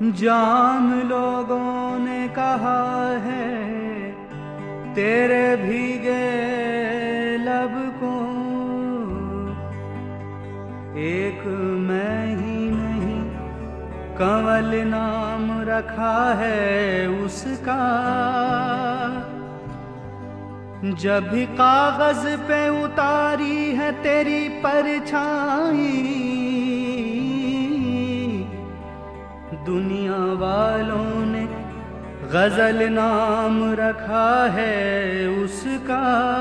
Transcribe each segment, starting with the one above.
जान लोगों ने कहा है तेरे भीगे लब को, एक मैं ही नहीं कंवल नाम रखा है उसका। जब भी कागज पे उतारी है तेरी परछाई, दुनिया वालों ने गजल नाम रखा है उसका।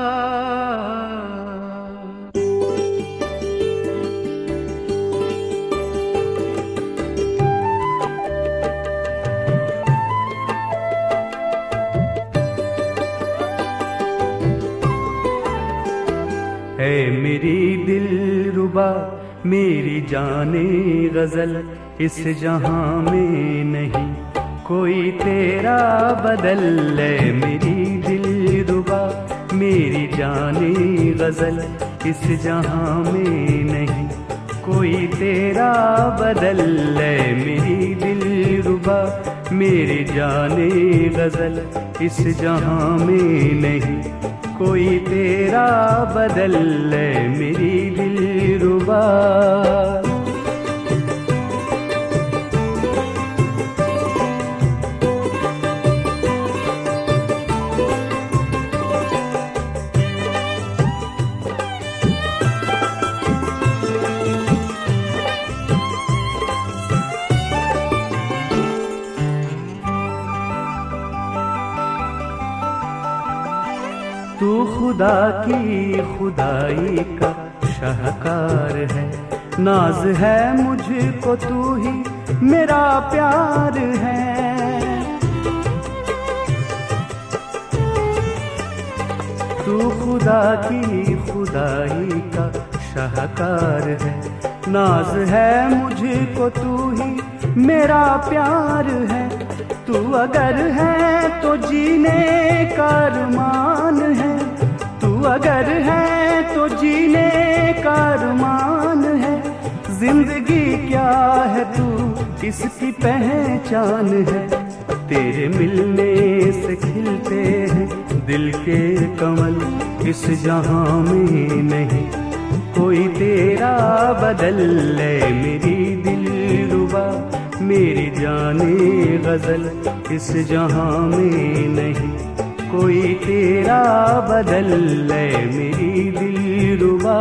है मेरी दिलरुबा मेरी जाने गजल, इस जहां में नहीं कोई तेरा बदल। है मेरी दिलरुबा मेरी जाने गजल, इस जहां में नहीं कोई तेरा बदल। है मेरी दिलरुबा मेरी जाने गजल, इस जहां में नहीं कोई तेरा बदल। है मेरी दिलरुबा। तू खुदा की खुदाई का शाहकार है, नाज है मुझको तू ही मेरा प्यार है। तू खुदा की खुदाई का शाहकार है, नाज है मुझको तू ही मेरा प्यार है। तू अगर है तो जीने का अरमान है, तू अगर है तो जीने का अरमान है। जिंदगी क्या है तू इसकी पहचान है, तेरे मिलने से खिलते हैं दिल के कमल। इस जहां में नहीं कोई तेरा बदल। है मेरी दिलरुबा मेरी जाने गजल, इस जहां में नहीं कोई तेरा बदल। है मेरी दिलरुबा।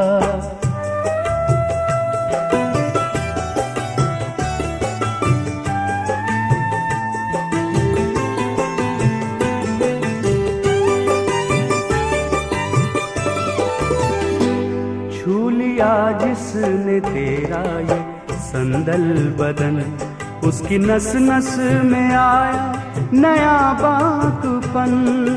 छू लिया जिसने तेरा ये संदल बदन, उसकी नस नस में आया नया बाकपन।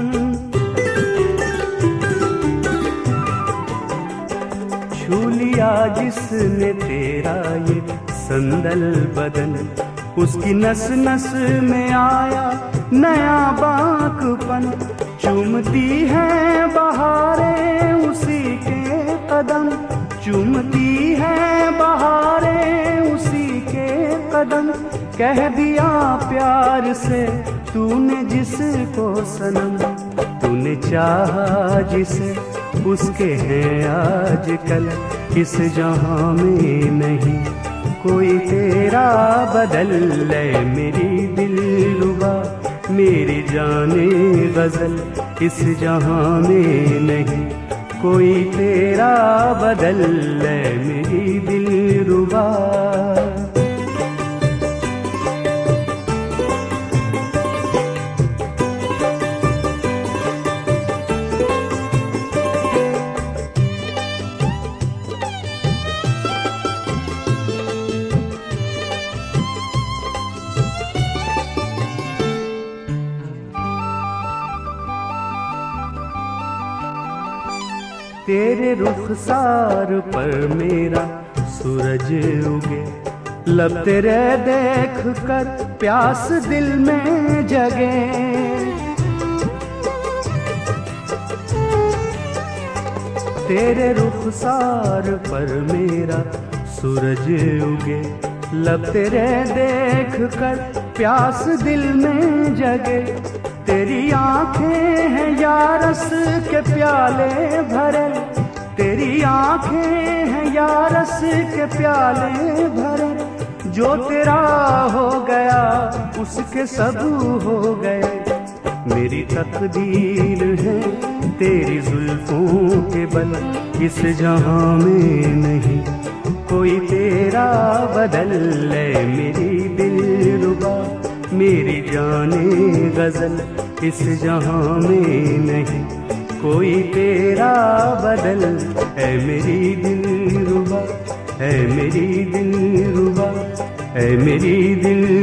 छू लिया जिसने तेरा ये संदल बदन, उसकी नस नस में आया नया बाकपन। चूमती है बहारें उसी के कदम, चूमती है बहारें उसी के कदम। कह दिया प्यार से तूने जिसको सनम, तूने चाहा जिसे उसके हैं आजकल। इस जहां में नहीं कोई तेरा बदल। है मेरी दिलरुबा मेरी जाने गजल, इस जहां में नहीं कोई तेरा बदल। है मेरी दिलरुबा। तेरे रुखसार पर मेरा सूरज उगे, लब तेरे देख कर प्यास दिल में जगे। तेरे रुखसार पर मेरा सूरज उगे, लब तेरे देख कर प्यास दिल में जगे। तेरी आंखें हैं या रस के प्याले भरे, तेरी आंखें हैं या रस के प्याले भरे। जो तेरा हो गया उसके सब हो गए। मेरी तकदीर है तेरी जुल्फों के बल, इस जहां में नहीं कोई तेरा बदल है। मेरी दिलरुबा मेरी जाने गजल, इस जहां में नहीं कोई तेरा बदल है। मेरी दिलरुबा है मेरी दिलरुबा है मेरी दिल